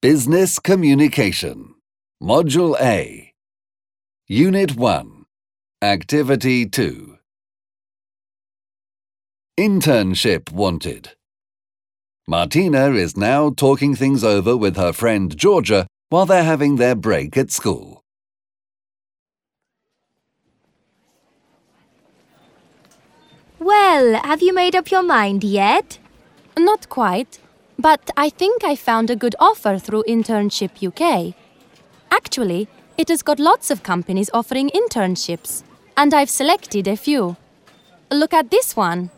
Business Communication. Module A. Unit 1. Activity 2. Internship wanted. Martina is now talking things over with her friend Georgia while they're having their break at school. Well, have you made up your mind yet? Not quite, but I think I found a good offer through Internship UK. Actually, it has got lots of companies offering internships, and I've selected a few. Look at this one.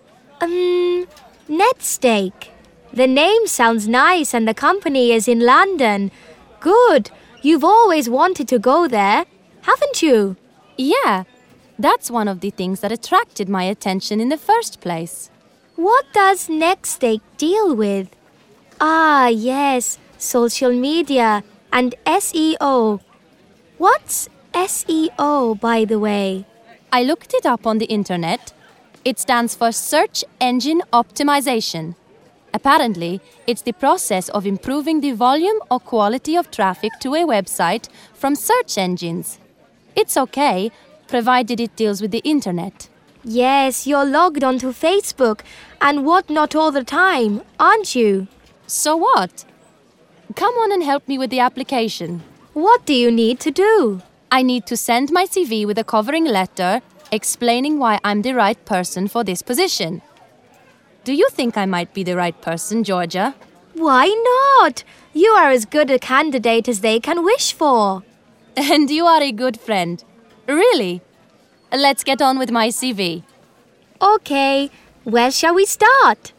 Netstake. The name sounds nice and the company is in London. Good. You've always wanted to go there, haven't you? Yeah, that's one of the things that attracted my attention in the first place. What does Netstake deal with? Ah, yes, social media and SEO. What's SEO, by the way? I looked it up on the internet. It stands for Search Engine Optimization. Apparently, it's the process of improving the volume or quality of traffic to a website from search engines. It's okay, provided it deals with the internet. Yes, you're logged onto Facebook and whatnot all the time, aren't you? So what? Come on and help me with the application. What do you need to do? I need to send my CV with a covering letter explaining why I'm the right person for this position. Do you think I might be the right person, Georgia? Why not? You are as good a candidate as they can wish for. And you are a good friend. Really? Let's get on with my CV. Okay, where shall we start?